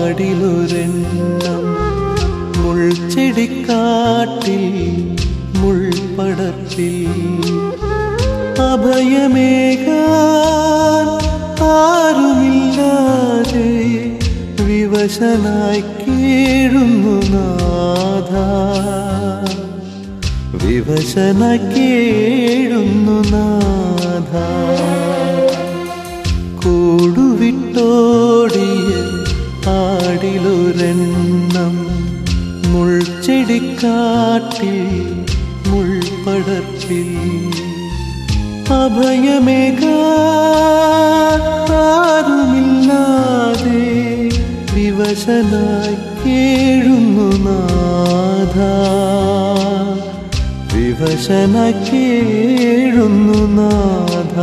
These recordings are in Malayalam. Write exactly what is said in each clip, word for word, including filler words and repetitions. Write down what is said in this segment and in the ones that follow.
ആടിലൊരെണ്ണം മുൾച്ചെടിക്കാട്ടിൽ മുൾപടർപ്പിൽ അഭയമേകാൻ ആരുമില്ലാതെ വിവശനായി കേഴുന്നു നാഥ, വിവശനായി കേഴുന്നു നാഥ. കൂടുവിട്ടോടിയ ആടിലൊരെണ്ണം മുൾച്ചെടിക്കാട്ടിൽ മുൾപടർപ്പിൽ അഭയമേകാൻ ആരുമില്ലാതെ വിവശനായി കേഴുന്നു നാഥ, വിവശനായി കേഴുന്നു നാഥ.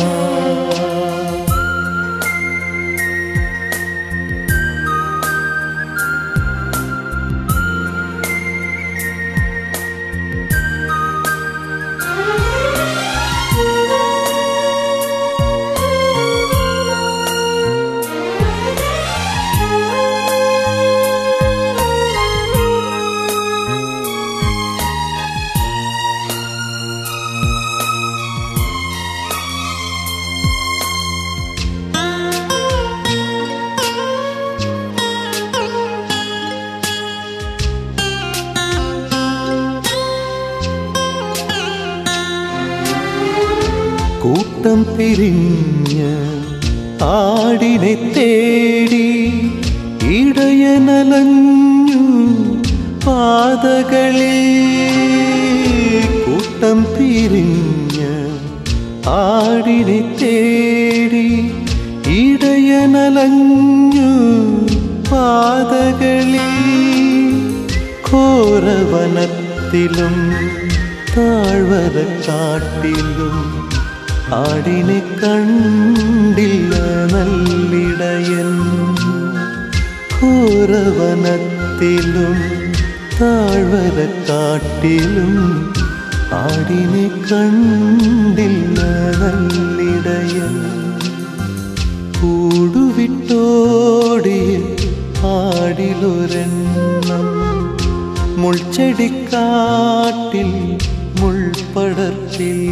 കൂട്ടം പിരിഞ്ഞ ആടിനെ തേടി ഇടയനലഞ്ഞു പാതകളിൽ. കൂട്ടം പിരിഞ്ഞ ആടിനെ തേടി ഇടയനലഞ്ഞു പാതകളിൽ. ഘോരവനത്തിലും താഴ്വരക്കാട്ടിലും ആടിനെ കണ്ടില്ല നല്ലിടയൻ. ഘോരവനത്തിലും താഴ്വരക്കാട്ടിലും ആടിനെ കണ്ടില്ല നല്ലിടയൻ. കൂടുവിട്ടോടിയ ആടിലൊരെണ്ണം മുൾച്ചെടിക്കാട്ടിൽ മുൾപടർപ്പിൽ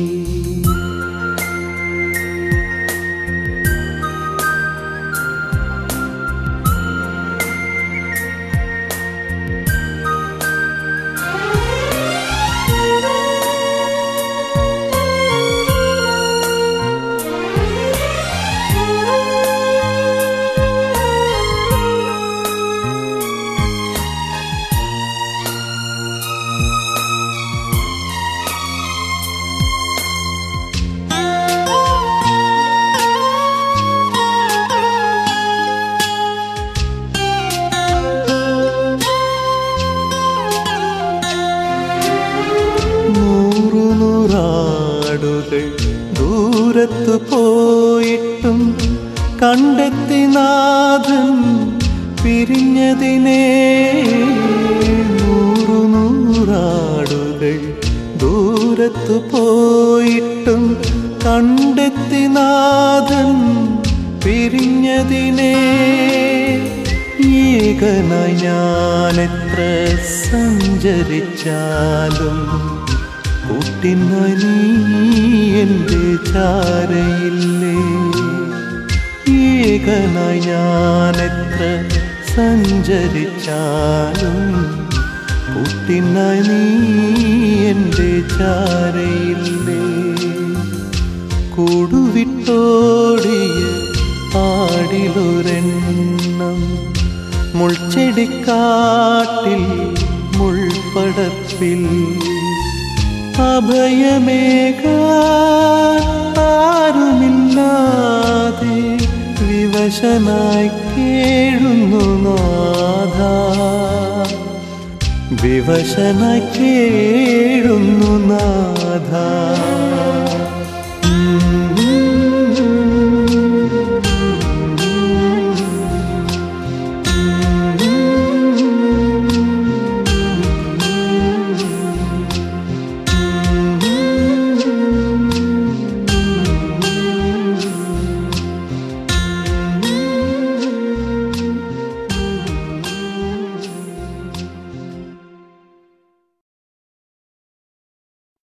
നൂറാടുകൾ ദൂരത്തു പോയിട്ടും കണ്ടെത്തി നാഥൻ പിരിഞ്ഞതിനെ. നൂറു നൂറാടുകൾ ദൂരത്തു പോയിട്ടും കണ്ടെത്തി നാഥൻ പിരിഞ്ഞതിനെ. ഏകനായി ഞാനെത്ര സഞ്ചരിച്ചാലും കൂട്ടിനായി നീ എൻ്റെ ചാരയില്ലേ. ഏകനായി ഞാനെത്ര സഞ്ചരിച്ചാലും കൂട്ടിനായി നീ എൻ്റെ ചാരയില്ലേ. കൂടുവിട്ടോടിയ ആടിലൊരെണ്ണം മുൾച്ചെടിക്കാട്ടിൽ മുൾപടർപ്പിൽ അഭയമേകാൻ ആരുമില്ലാതെ വിവശനായി കേഴുന്നു നാഥ, വിവശനായി കേഴുന്നു നാഥ.